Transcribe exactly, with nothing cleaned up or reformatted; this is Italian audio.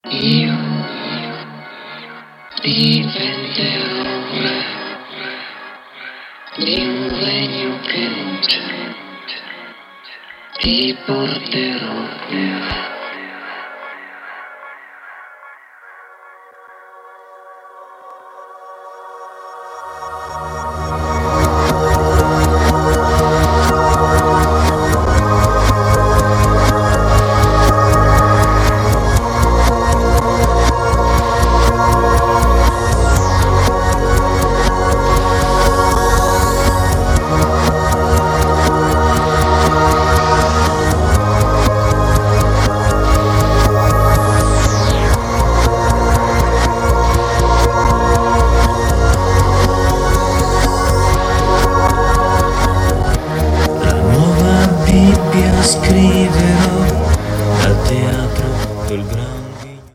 Io diventerò re di un regno che non c'è, ti porterò